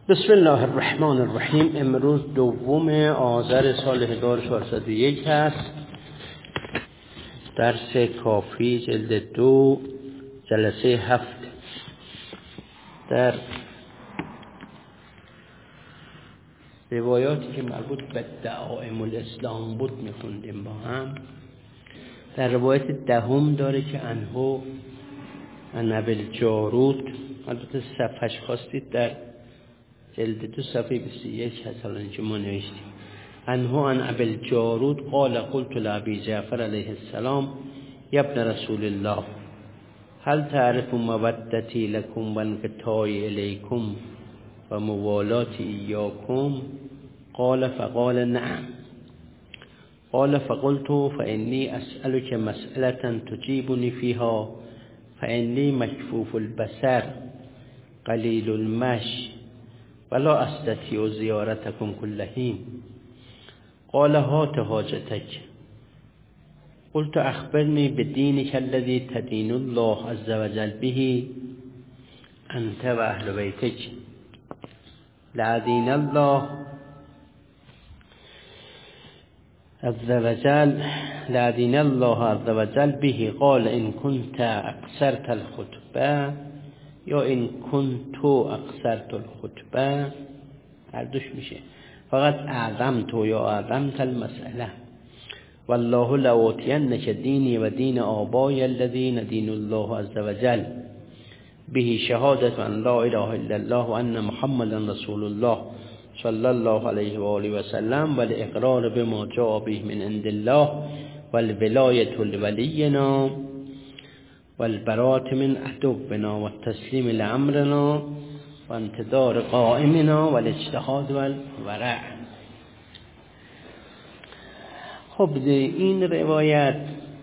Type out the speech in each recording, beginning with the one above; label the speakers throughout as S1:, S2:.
S1: بسم الله الرحمن الرحیم. امروز 2 آذر سال 1401 هست. درس کافی جلد 2 جلسه 7. در روایاتی که مربوط به دعائم الاسلام بود میخوندیم با هم. در روایت 10 داره که انهو عن ابوالجارود، البته صفحش خواستید در جلد 2 صفحه 21 هست، حالا اینجا ما نوشتیم. انهو عن ابوالجارود قال قلت لابی جعفر علیه السلام یا ابن رسول الله هل تعرف مودتی لکم و انقطاعی الیکم و موالاتی ایاکم؟ قال فقال نعم. قال فقلت فإني أسألك مسألة تجيبني فيها فإني مكفوف البصر قليل المشي ولا أستطيع زيارتكم كل حين. قال هات حاجتك. قلت أخبرني بدينك الذي تدين الله عز وجل به أنت وأهل بيتك. لا دين الله عز وجل به. قال إن كنت أقصرت الخطبة یا این كنت أقصرت الخطبه، هر دوش میشه. فقط اعظمت یا اعظمت المسئله. والله لأوتینک دینی و دین آبای الذین دین الله عز وجل به شهادت ان لا اله الا الله و ان محمدا رسول الله صلی الله علیه و آله و سلم و الاقرار بما جاء به من عند الله والولایة لولینا والبراءة من عدونا والتسلیم لامرنا وانتظار قائمنا والاجتهاد والورع. خب این روایت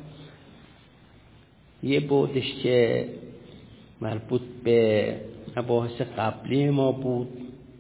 S1: یه بودش که مربوط به مباحث قبلی ما بود.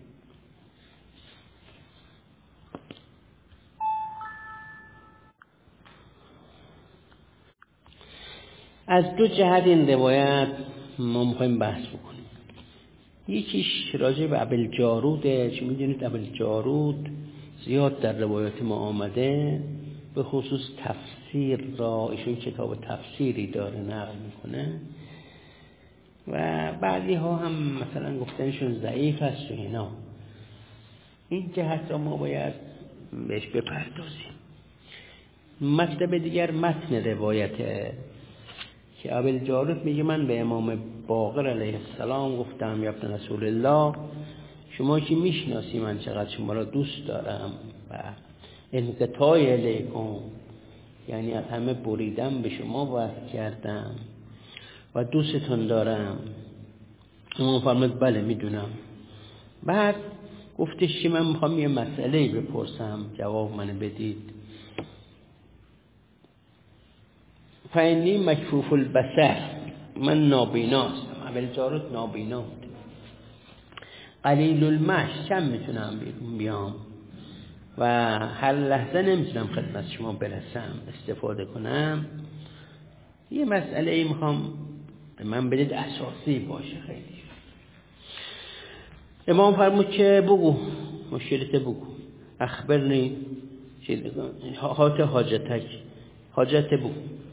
S1: از 2 جهت این روایت ما میخوایم بحث بکنیم. یکیش راجع به ابوالجاروده. چون میدونید ابوالجارود زیاد در روایات ما آمده، به خصوص تفسیر را. ایشون کتاب تفسیری داره نقل میکنه و بعضی ها هم مثلا گفتنشون ضعیف هست و اینا. این جهت را ما باید بهش بپردازیم. مطلب دیگر متن روایته که ابوالجارود میگه من به امام باقر علیه السلام گفتم یا ابن رسول الله شما که میشناسی من چقدر شما را دوست دارم و انقطاع الیکم، یعنی از همه بریدم به شما وصل کردم و دوستتون دارم. اما فرمود بله میدونم. بعد گفتش که من میخوام یه مسئله بپرسم، جواب منو بدید. فإنی مکفوف البصر، من نابیناستم. ابوالجارود نابینا بود. قلیل المشی، کم میتونم بیام و هر لحظه نمیتونم خدمت شما برسم استفاده کنم. یه مسئله ای میخوام به من بدید اساسی باشه خیلی. امام فرمود که بگو مشکلت بگو. اخبرنی هات حاجتک، حاجت بگو.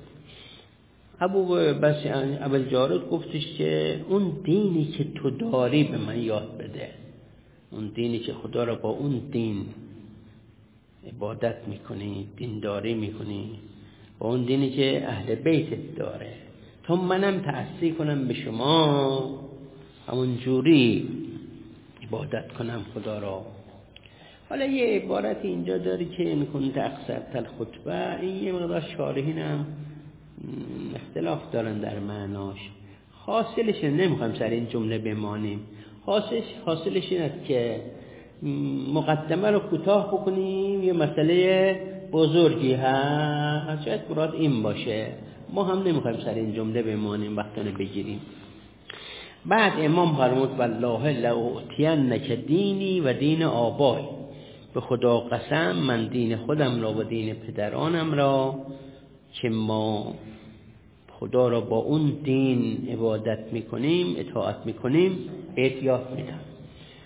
S1: ابوالجارود گفتش که اون دینی که تو داری به من یاد بده. اون دینی که خدا را با اون دین عبادت میکنی، دینداری میکنی، با اون دینی که اهل بیتت داره، تا منم تأثیر کنم به شما همون جوری عبادت کنم خدا را. حالا یه عبارت اینجا داری که این کنت اقصرت الخطبه، این یه مقدار شارحینم اختلاف دارن در معناش. حاصلش نمیخوایم سر این جمله بمانیم. حاصلش این است که مقدمه رو کوتاه بکنیم. یه مسئله بزرگی هست، شاید مراد این باشه. ما هم نمیخوایم سر این جمله بمانیم، وقتانه بگیریم. بعد امام فرمود والله لأوتینک دینی و دین آبای، به خدا قسم من دین خودم را و دین پدرانم را که ما خدا را با اون دین عبادت میکنیم، اطاعت میکنیم، بهت یاد میدم.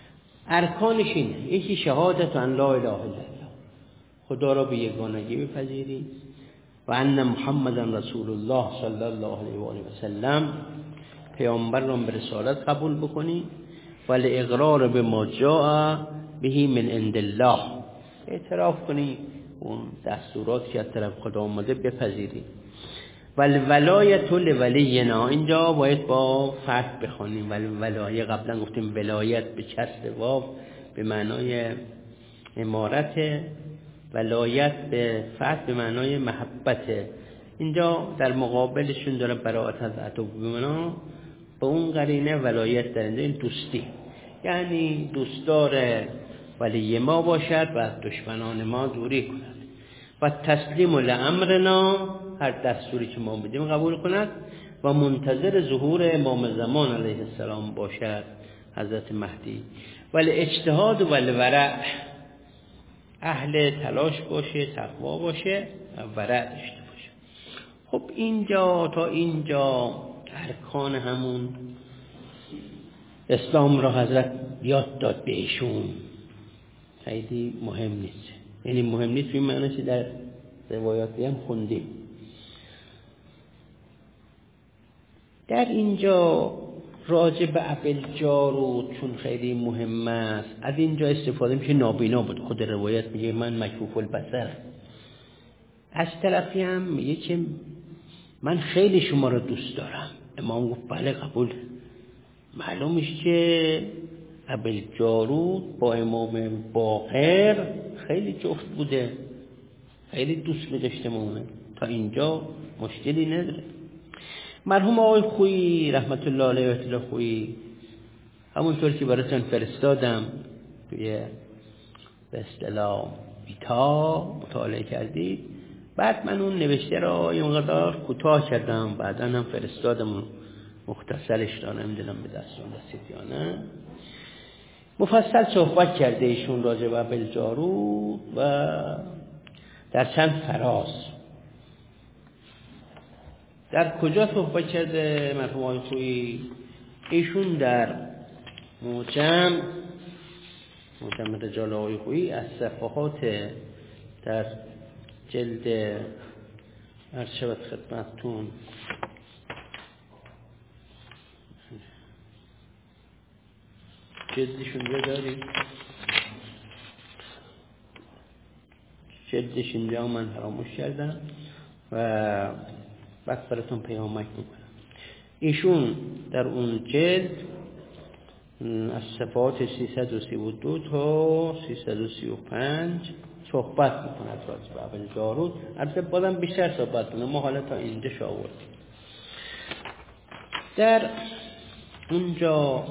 S1: ارکانش اینه: یکی شهادت ان لا اله الا الله، خدا را به یگانگی بپذیری، و ان محمد رسول الله صلی الله علیه و آله و سلم، پیامبر را به رسالت قبول بکنی، و الاقرار به ما جاء به من عند الله، اعتراف کنی اون دستورات که از طرف خدا آمده بپذیری. و الولایت لولینا، اینجا باید با فتح بخونیم. ولایه قبلا گفتیم ولایت به کسر واو به معنای امارت، ولایت به فتح به معنای محبته. اینجا در مقابلشون داره براءت از عدو بمانا، به اون قرینه ولایت در اینجا این دوستی، یعنی دوستدار ولی ما باشد و از دشمنان ما دوری کند. و تسلیم لامرنا، هر دستوری که ما بدیم قبول کند. و منتظر ظهور امام زمان علیه السلام باشد، حضرت مهدی. ولی اجتهاد و الورع، اهل تلاش باشه، تقوا باشه و ورع داشته باشه. خب اینجا تا اینجا ارکان همون اسلام را حضرت یاد داد به ایشون، خیلی مهم نیست. یعنی مهم نیست به معنی که در روایاتی هم خوندیم. در اینجا راجع به ابوالجارود چون خیلی مهم است، از اینجا استفاده میشه نابینا بود. خود روایت میگه من مکفوف البصر. از طرفی هم میگه که من خیلی شما رو دوست دارم. امام گفت بله قبول. معلوم میشه که ابوالجارود با امام باقر خیلی جفت بوده، خیلی دوست می‌داشته مونه. تا اینجا مشکلی نداره. مرحوم آقای خویی رحمت الله علیه و اطلاع خویی، همونطور که براتون فرستادم توی به اصطلاح بیتا مطالعه کردید، بعد من اون نوشته را یه مقدار کوتاه کردم، بعدا هم فرستادم مختصرش دارم، نمیدونم به دستون رسید یا نه. مفصل صحبت کرده ایشون راجع به ابوالجارود و در چند فراز. در کجا صحبت کرده مرحوم آقای خویی؟ ایشون در معجم رجال آقای خویی از صفحات در جلد عرض شود خدمتتون جلدشون رو داریم، جلدش اینجا من فراموش کردم و بعد براتون پیامک میکنم. ایشون در اون جلد از صفحات 332 تا 335 صحبت میکند راجع به ابوالجارود. البته بازم بیشتر صحبت کنه، ما حالا تا اینجا آوردیم. در اونجا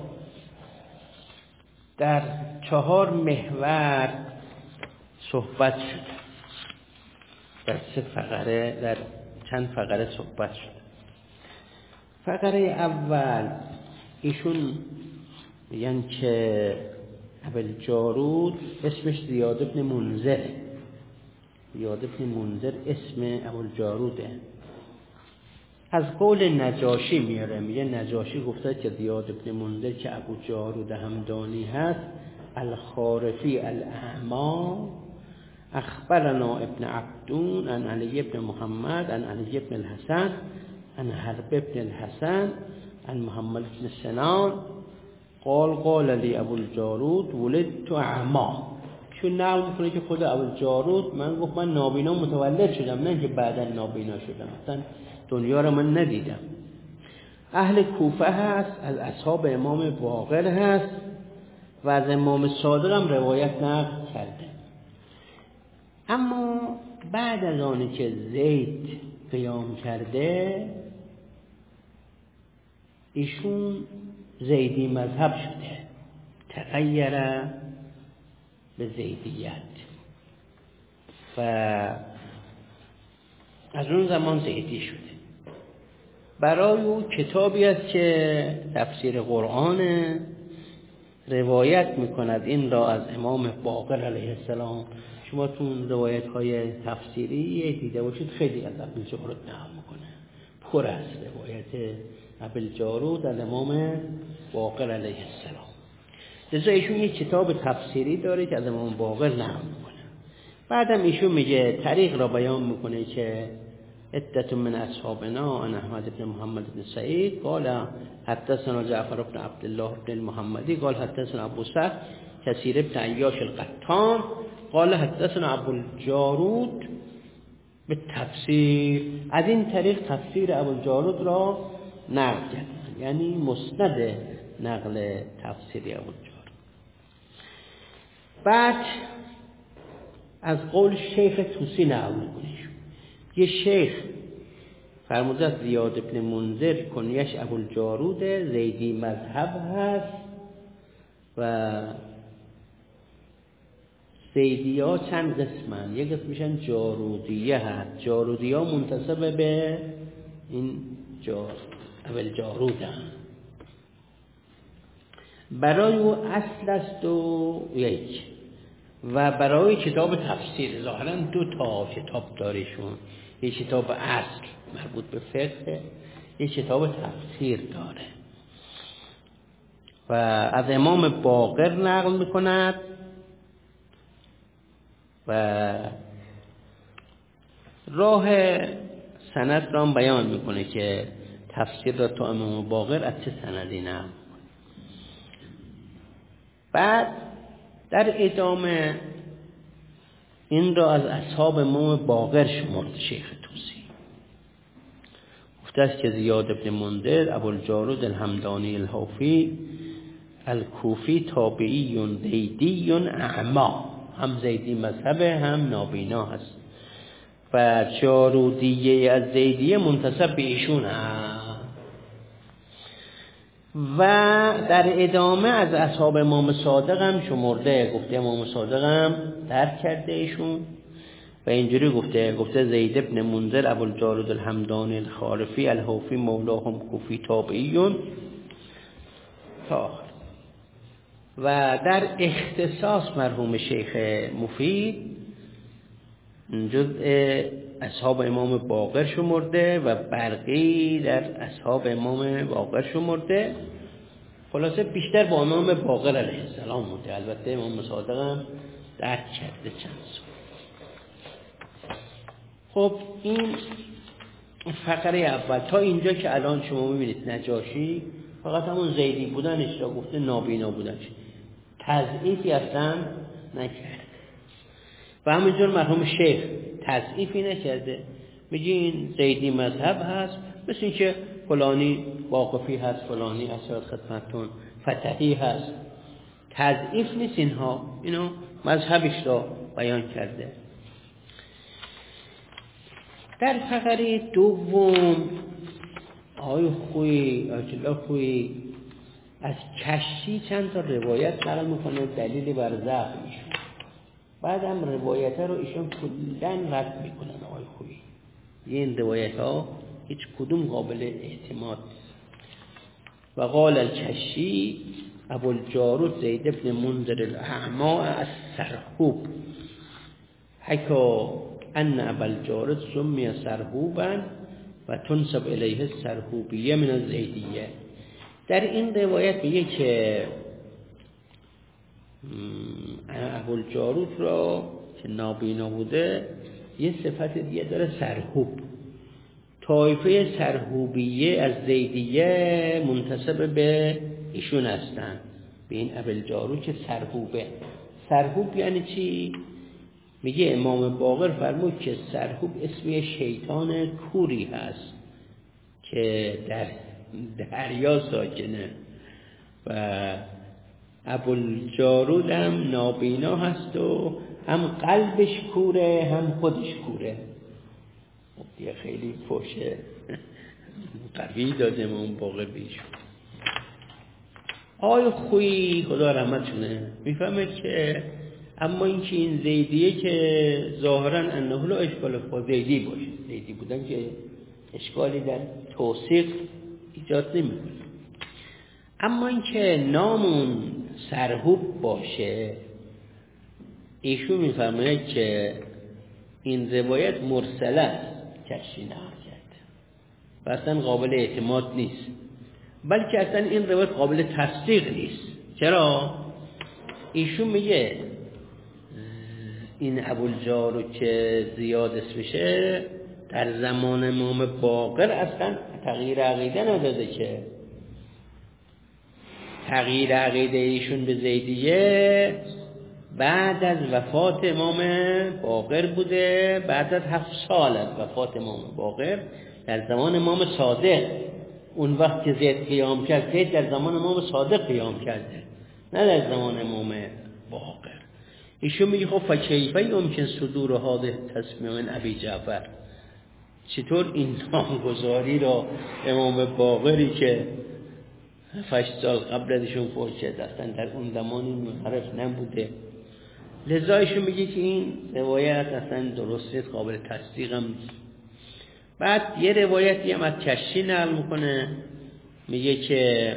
S1: در 4 محور صحبت شده، در 3 فقره، در چند فقره صحبت شده. فقره اول ایشون میگن که ابوالجارود اسمش زیاد بن منذر. زیاد بن منذر اسم ابوالجاروده. از قول نجاشی میاره، میگه نجاشی گفته که زیاد بن منذر که ابوالجارود همدانی هست، الخارفی الاعما اخبرنا ابن عبدون عن علی ابن محمد عن علی ابن الحسن عن حرب ابن الحسن عن محمد بن سنان قال لی ابوالجارود ولدت اعما. چون نقل میکنه که خود ابوالجارود من گفت من نابینا متولد شدم، نه که بعدا نابینا شدم، اصلا دنیا رو من ندیدم. اهل کوفه هست، از اصحاب امام باقر هست و از امام صادق هم روایت نقل کرده. اما بعد از آنی که زید قیام کرده ایشون زیدی مذهب شده، تغییر به زیدیت و از اون زمان زیدی شده. برای او کتابی است که تفسیر قرآن روایت میکند این را از امام باقر علیه السلام. شما تون روایت های تفسیری دیده باشید خیلی از ابوالجارود نقل میکنه، پر از روایت ابوالجارود از امام باقر علیه السلام. لذا ایشون یک کتاب تفسیری داره که از امام باقر نقل میکنه. بعدم ایشون میگه طریق را بیان میکنه که عدة من اصحابنا عن احمد بن محمد بن سعید قال حدثنا جعفر بن عبد الله بن المحمدی قال حدثنا ابو سعد كثير بن عياش القطان قال حدثنا ابو الجارود بالتفسیر. از این طریق تفسیر ابو الجارود را نقل کردن، یعنی مسند نقل تفسیر ابو الجارود. بعد از قول شیخ توسی نقل میکنه. یه شیخ فرموده زیاد ابن منذر کنیش ابو الجارود، زیدی مذهب هست و زیدی ها چند قسمن، یک قسمشن جارودیه هست، جارودیه ها منتسب به این ابو الجارود هست. برای او اصل است و یک و برای کتاب تفسیر ظاهرا 2 تا کتاب داریشون، یک کتاب اصل مربوط به فقه، یک کتاب تفسیر داره و از امام باقر نقل میکند و راه سند را بیان میکنه که تفسیر را تو امام باقر از چه سندی نقل میکنه. بعد در ادامه این را از اصحاب امام باقر شمرد شیخ توسی. گفته است که زیاد ابن منذر ابو الجارود الحمدانی الحوفی الکوفی تابعی زیدی اعما، هم زیدی مذهبه هم نابینا هست و جارودیه از زیدیه منتسب به ایشون هست. و در ادامه از اصحاب امام صادق هم شمرده، گفته امام صادق هم درک کرده ایشون و اینجوری گفته زید ابن منذر ابو الجارود الحمدانی الخارفی الحوفی مولاهم کوفی تابعیون تا. و در اختصاص مرحوم شیخ مفید جزء اصحاب امام باقر شمرده و برقی در اصحاب امام باقر شمرده. خلاصه بیشتر با امام باقر علیه السلام بوده، البته امام صادق هم درک کرده چند سال. خب این فقره اول تا اینجا که الان شما میبینید نجاشی فقط همون زیدی بودنش را گفته، نابینا بودنش، تضعیفی اصلا نکرده و همینجور مرحوم شیخ تضعیفی نکرده، میگه این زیدی مذهب هست، مثل این که فلانی واقفی هست، فلانی اصلا خدمتون فتحی هست، تضعیف نیست، اینو مذهبش را بیان کرده. در فقره دوم آقای خویی از کشی چند تا روایت نقل میکنه دلیلی بر ضعف ایشون، بعد هم روایت ها رو ایشون کلاً رد میکنن. آقای خویی این روایت ها هیچ کدوم قابل اعتماد نیست. و قال الکشی ابو الجارود زید ابن منذر الاعما السرحوب حکا ان ابو الجارود سمی سرحوبا و تنسب الیه السرحوبیه من الزیدیه. در این روایت میگه که ابو الجارود را که نابینا بوده یه صفت دیگه داره، سرحوب. طایفه سرحوبیه از زیدیه منتسب به ایشون هستن، به این ابو الجارود که سرحوبه. سرحوب یعنی چی؟ میگه امام باقر فرمود که سرحوب اسم شیطان کوری هست که در دریا ساکنه و ابوالجارود هم نابینا هست و هم قلبش کوره هم خودش کوره. دیگه خیلی فوشه قوی داده امام باقر بیشون. آقای خویی خدا رحمتونه میفهمه که اما اینکه این زیدیه که ظاهرا انه لا اشکال با زیدی باشه، زیدی بودن که اشکالی در توثیق ایجاد نمیکنه، اما اینکه نامون سرحوب باشه ایشون میفرماید که این روایت مرسله است، کشی نقل کرده و اصلا قابل اعتماد نیست، بلکه اصلا این روایت قابل تصدیق نیست. چرا؟ ایشون میگه این ابوالجارود که زیاد اسمشه در زمان امام باقر اصلا تغییر عقیده نداده، که تغییر عقیده ایشون به زیدیه بعد از وفات امام باقر بوده، بعد از 7 سال از وفات امام باقر، در زمان امام صادق. اون وقت که زید قیام کرد، زید در زمان امام صادق قیام کرده، نه در زمان امام باقر. ایشون میگه خب فکیفه یمکن صدور هذه تسمیه من ابی جعفر، چطور این نامگذاری را امام باقری که 8 سال قبل ازشون فوت شد اصلا در اون زمانی منحرف نبوده. لذا ایشون میگه که این روایت اصلا درست نیست، قابل تصدیق هم نیست. بعد یه روایتی هم از کشی نقل میکنه، میگه که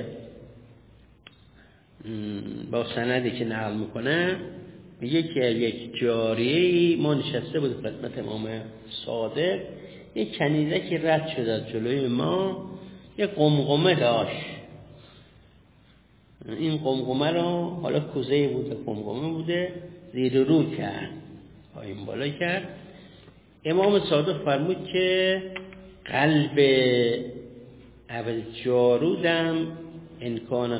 S1: با سندی که نقل میکنه، میگه که یک جاریه‌ای ما نشسته بود خدمت امام صادق، یک کنیزکی رد شد از جلوی ما، یک قمقمه داشت. این قمقمه رو، حالا کوزه بوده، قمقمه بوده، زیر رو کرد، پایین بالا کرد. امام صادق فرمود که قلب ابوالجارودم انکان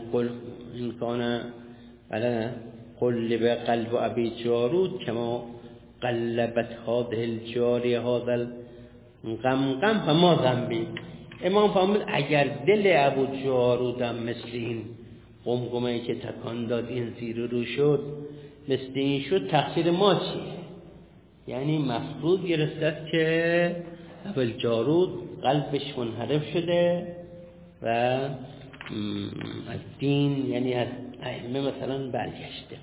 S1: قلب قلب ابی جارود کما قلبت هذه الجاریه هذا القمقم فما ذنبی. امام فرمود اگر دل ابوالجارودم مثل این قمقمه‌ای که تکان داد این زیر رو شد، مثل این شد، تقصیر ما چیه؟ یعنی مفروض گرفته که ابوالجارود قلبش منحرف شده و از دین، یعنی از ائمه مثلا برگشته.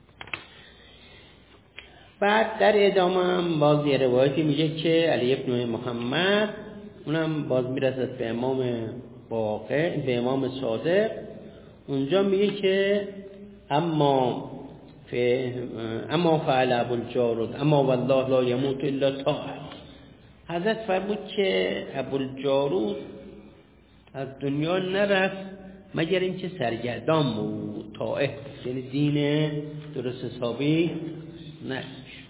S1: بعد در ادامه هم باز یه روایتی میگه که علی ابن محمد، اونم باز میرسد به امام باقر، به امام صادق. اونجا میگه که اما فعل ابوالجارود اما والله لا یموت الا طائع. حضرت فرمود که ابوالجارود از دنیا نرفت مگر اینکه سرگردان بود، طائع یعنی دین درست حسابی نه.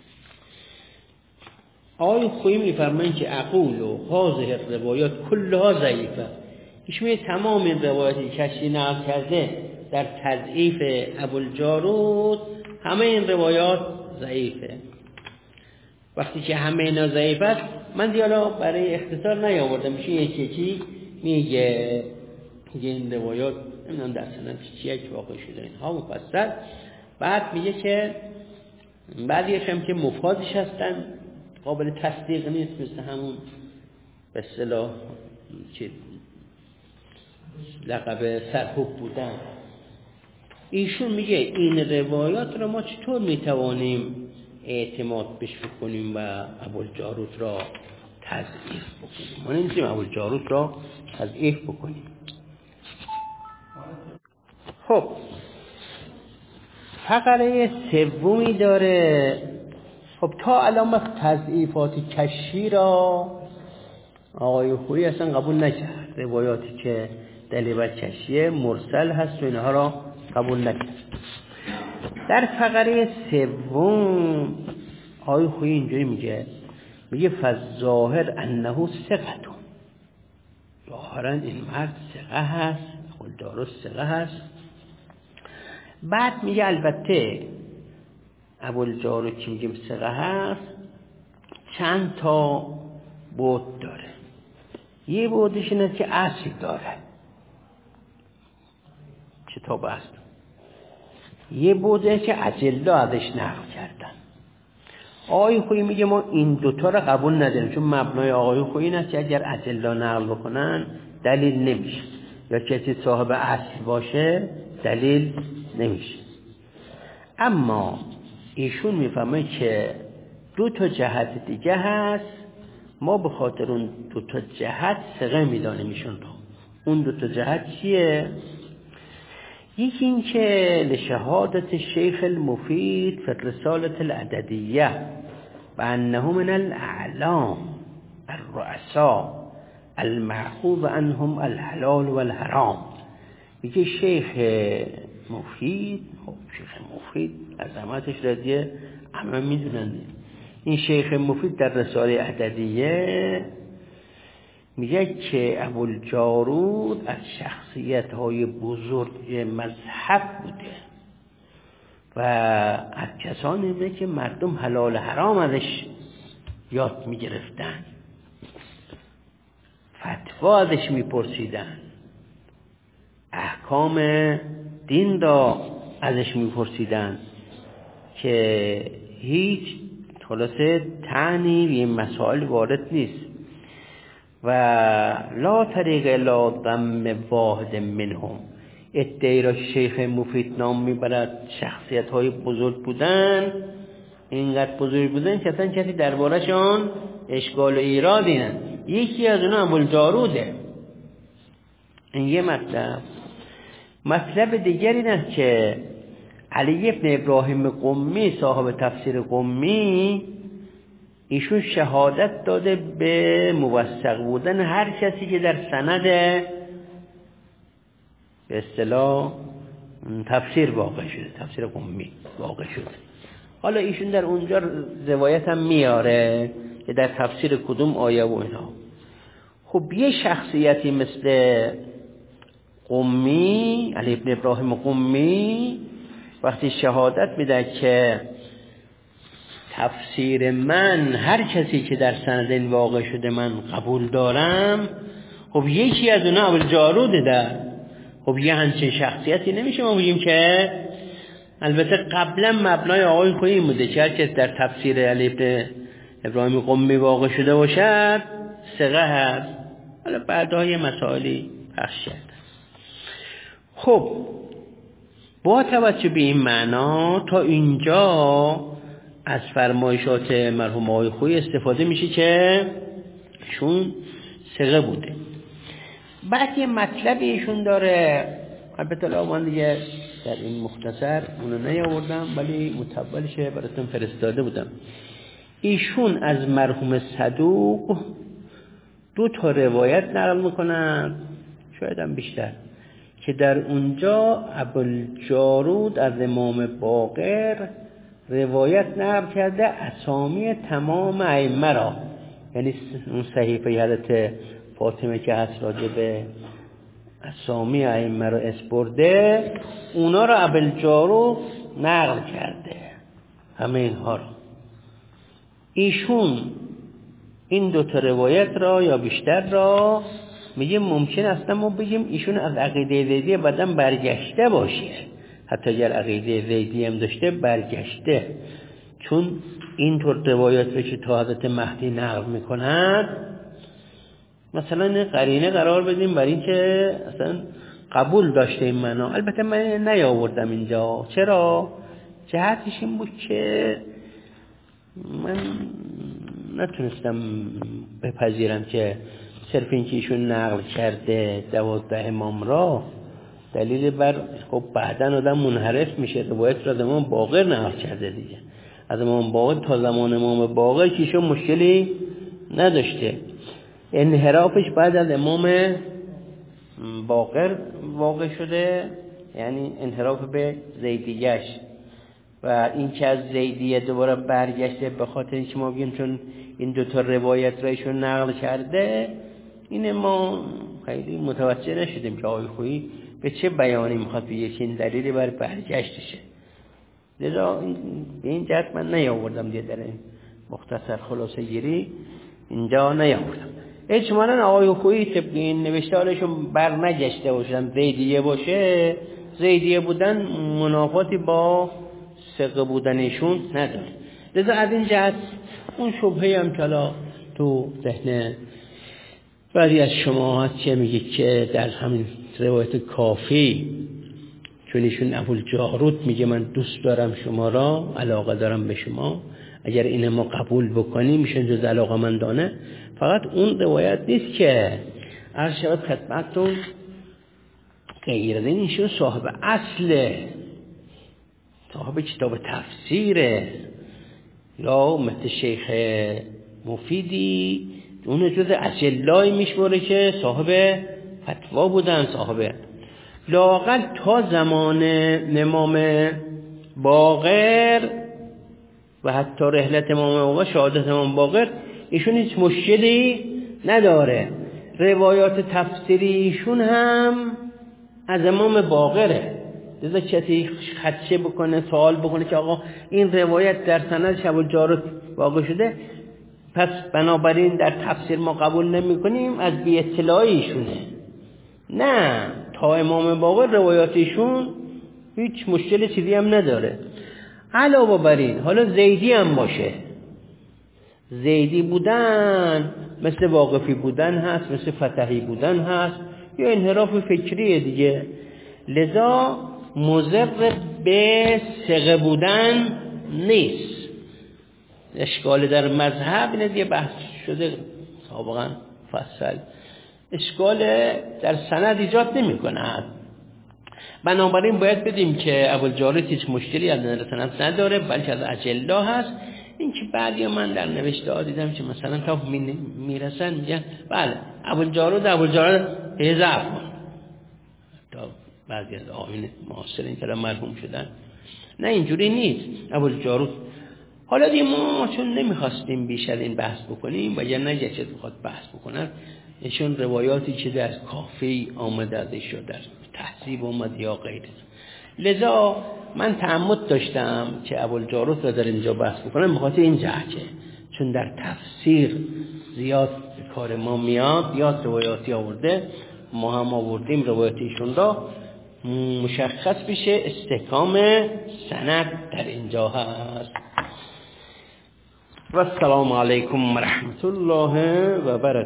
S1: آقای خویی میفرمایند که اقول و هذه الروایات کلها ضعیفه. ایشون تمام این روایاتی که کشی نقل کرده در تضعیف ابوالجارود، همه این روایات ضعیفه. وقتی که همه اینا ضعیف است، من دیالا برای اختصار نیاوردم، میشه یکی میگه این روایات نمیدونم در سند چیه که واقع شده اینها مفصل. بعد میگه که بعضیش هم که مفادش هستن، قابل تصدیق نیست، مثل همون به اصطلاح که لقب سرحب بودن. ایشون میگه این روایات رو ما چطور میتوانیم اعتماد بهش بکنیم و ابوالجارود را تضعیف بکنیم؟ ما نمیتونیم ابوالجارود را تضعیف بکنیم. خب فقره سومی داره. خب تا الان وقت تضعیفات کشی را آقای خویی اصلا قبول نکرد، روایاتی که دلیل بر کشیه مرسل هست و اینها را قبول نکرد. در فقره سوم آقای خویی اینجوری میگه فالظاهر انه ثقة، ظاهرا این مرد ثقه هست، خود درست ثقه هست. بعد میگه البته ابوالجارود که میگیم ثقه هست چند تا بود داره. یه بودش اینه که اصل داره، کتاب اصل. یه بوده که اجلا ازش نقل کردن. آقای خویی میگه ما این دوتا رو قبول نداریم، چون مبنای آقای خویی اینه که اگر اجلا نقل بکنن دلیل نمیشه، یا کسی صاحب اصل باشه دلیل نمیشه. اما ایشون میفهمه که دو تا جهت دیگه هست، ما به خاطر اون دو تا جهت ثقه میدانیم ایشون رو. اون دو تا جهت چیه؟ یکی این که لشهادت شیخ المفید فی الرسالة العددیه و انه من الاعلام الرؤساء المعقوب عنهم الحلال والحرام. میگه شیخ مفید. خب شیخ مفید عظمتش رضیه همه میدونن. این شیخ مفید در رساله عددیه میگه که ابوالجارود از شخصیت‌های بزرگ مذهب بوده و از کسانی بوده که مردم حلال حرام ازش یاد میگرفتن، فتوا ازش میپرسیدن، احکام دین را ازش میپرسیدن که هیچ خلاصه طعنی به این مسائل وارد نیست. و لا طریق الا ذم واحد منهم. ادعای را شیخ مفید نام میبرد شخصیت های بزرگ بودن، اینقدر بزرگ بودن که اصلا کسی درباره‌شان اشکال و ایرادی نه. یکی از اونها ابوالجاروده. این یه مطلب دیگری اینه که علی ابن ابراهیم قمی صاحب تفسیر قمی، ایشون شهادت داده به موثق بودن هر کسی که در سند به اصطلاح تفسیر واقع شده، تفسیر قمی واقع شده. حالا ایشون در اونجا روایت هم میاره که در تفسیر کدوم آیه و اینا. خب یه شخصیتی مثل قمی، علی ابن ابراهیم قمی، وقتی شهادت میده که تفسیر من هر کسی که در سند این واقع شده من قبول دارم، خب یکی از اونها ابوالجاروده ده. خب یه همچین شخصیتی نمیشه ما بگیم که، البته قبلا مبنای آقای خویی بوده که هر کس در تفسیر علی ابن ابراهیم قمی واقع شده باشد ثقه هست. حالا بعدها یه مسائلی پخش کرد. خب با توجه به این معنا تا اینجا از فرمایشات مرحوم آقای خویی استفاده میشه که ایشون ثقه بوده. بعد یه مطلبی ایشون داره، البته من دیگه در این مختصر اونو نیاوردم ولی متولش براتون فرستاده بودم. ایشون از مرحوم صدوق 2 روایت نقل میکنن، شاید هم بیشتر، که در اونجا ابوالجارود از امام باقر روایت نقل کرده اسامی تمام ائمه را، یعنی اون صحیفه حضرت فاطمه که هست راجع به اسامی ائمه را اسپرده، اونا را ابوالجارود نقل کرده، همه اینها را. ایشون این 2 روایت را یا بیشتر را میگه ممکن است ما بگیم ایشون از عقیده زیدی بعداً برگشته باشه، حتی اگر عقیده زیدی هم داشته برگشته، چون اینطور روایات رو که تا حضرت مهدی نقل میکنن مثلا قرینه قرار بدیم برای این که اصلا قبول داشته این معنا. البته من نیاوردم اینجا، چرا؟ جهتش این بود که من نتونستم بپذیرم که صرف این که ایشون نقل کرده 12 امام را دلیل بر، خب بعدن آدم منحرف میشه. روایت را از امام باقر نقل کرده دیگه، از امام باقر تا زمان امام باقر که ایشون مشکلی نداشته. انحرافش بعد از امام باقر واقع شده، یعنی انحراف به زیدیهش، و این که از زیدیه دوباره برگشته به خاطر اینکه ما بگیم چون این 2 روایت را ایشون نقل کرده. این ما خیلی متوجه نشدیم که آقای خویی به چه بیانی میخواد بگه که این دلیلی بر برگشتشه. لذا این جهت من نیاوردم دیگه، در این مختصر خلاصه گیری اینجا نیاوردم. اجمالاً آقای خویی طبق این نوشتارشون بر نگشته باشن زیدیه باشه، زیدیه بودن منافاتی با ثقه بودنشون نداره. لذا از این جهت اون شبهه هم که تو ذهن بعضی از شما هست که میگه که در همین روایت کافی چون ایشون ابوالجارود میگه من دوست دارم شما را، علاقه دارم به شما، اگر اینه ما قبول بکنیم میشن جز علاقه مندانه. فقط اون روایت نیست که عرض شود خدمتتون غیر از این ایشون صاحب اصله، صاحب کتاب تفسیره، یا مثل شیخ مفیدی اون جز اجلای میشماره که صاحب فتوا بودن، صاحب لااقل تا زمان امام باقر و حتی رحلت امام باقر، شهادت امام باقر، ایشون هیچ مشکلی نداره. روایات تفسیری ایشون هم از امام باقره. لذا کسی خدشه بکنه، سوال بکنه که آقا این روایت در سند ابوالجارود واقع شده، پس بنابراین در تفسیر ما قبول نمی کنیم، از بی اطلاعی ایشونه. نه، تا امام باقر روایات ایشون هیچ مشکل چیزی هم نداره. علاوه بر این، حالا زیدی هم باشه، زیدی بودن مثل واقفی بودن هست، مثل فتحی بودن هست، یا انحراف فکریه دیگه. لذا مضر به ثقه بودن نیست. اشکال در مذهب اینه دیگه، بحث شده سابقا فصل، اشکال در سند ایجاد نمی کند. بنابراین باید بدیم که ابوالجارود هیچ مشکلی از نظر سند نداره، بلکه از اجلا هست. این که بعضی من در نوشته ها دیدم که مثلا تا میرسن میگن بله ابوالجارود ضعف کن، تا بعضی از آیین معاصرین که مرحوم شدن. نه، اینجوری نیست. ابوالجارود، حالا دیگه ما چون نمیخواستیم بیش از این بحث بکنیم و یا نه چه بخواد بحث بکنن، ایشون روایاتی که در کافی آمده از ایشون در تهذیب اومد یا غیره، لذا من تعمد داشتم که ابوالجارود رو در اینجا بحث بکنم، بخاطر این جهته چون در تفسیر زیاد کار ما میاد، زیاد روایاتی آورده، ما هم آوردیم روایاتیشون را، مشخص بشه استحکام سند در اینجا هست. و السلام علیکم و رحمت الله و برکاته.